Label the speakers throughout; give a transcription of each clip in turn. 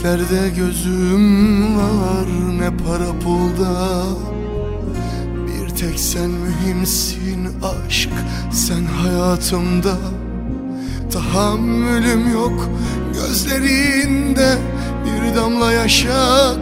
Speaker 1: yükseklerde gözüm var, ne para pulda. Bir tek sen mühimsin aşk, sen hayatımda. Tahammülüm yok gözlerinde, bir damla yaşa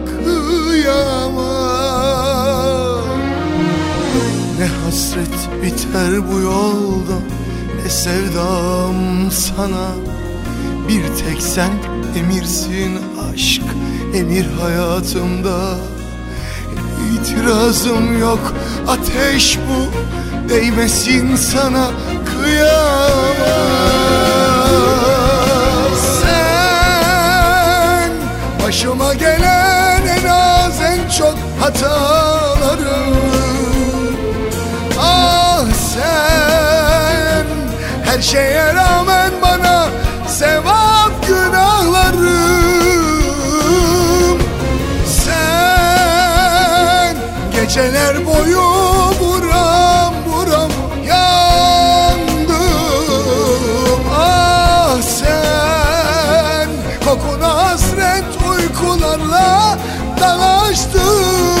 Speaker 1: kıyamam. Ne hasret biter bu yolda, ne sevdam sana. Bir tek sen emirsin aşk, emir hayatımda. İtirazım yok, ateş bu, değmesin sana kıyamam. Sen başıma gelen en az en çok hatalarım. Ah sen her şeye rağmen bana sevap günahlarım. Sen geceler boyu buram buram yandım. Ah sen kokuna hasret uykularla dalaştım.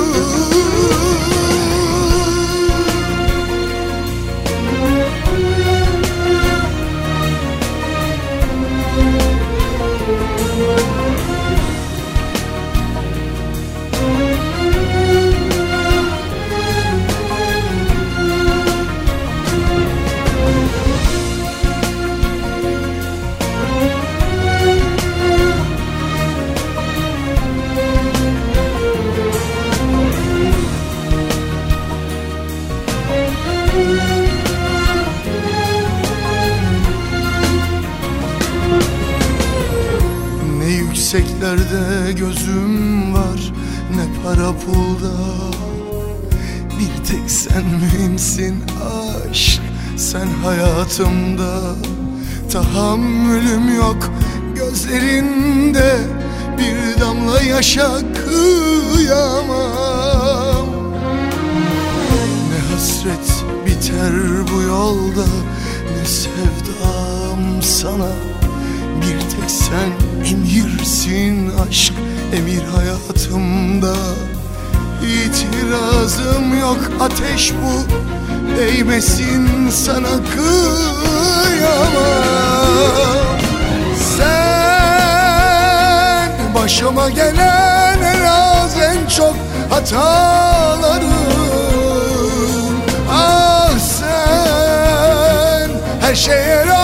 Speaker 1: Yükseklerde gözüm var, ne para pulda. Bir tek sen mühimsin aşk, sen hayatımda. Tahammülüm yok gözlerinde, bir damla yaşa kıyamam. Ne hasret biter bu yolda, ne sevdam sana. Bir tek sen emirsin aşk, emir hayatımda. İtirazım yok, ateş bu, değmesin sana kıyamam. Sen başıma gelen en az en çok hatalarım. Ah sen her şeye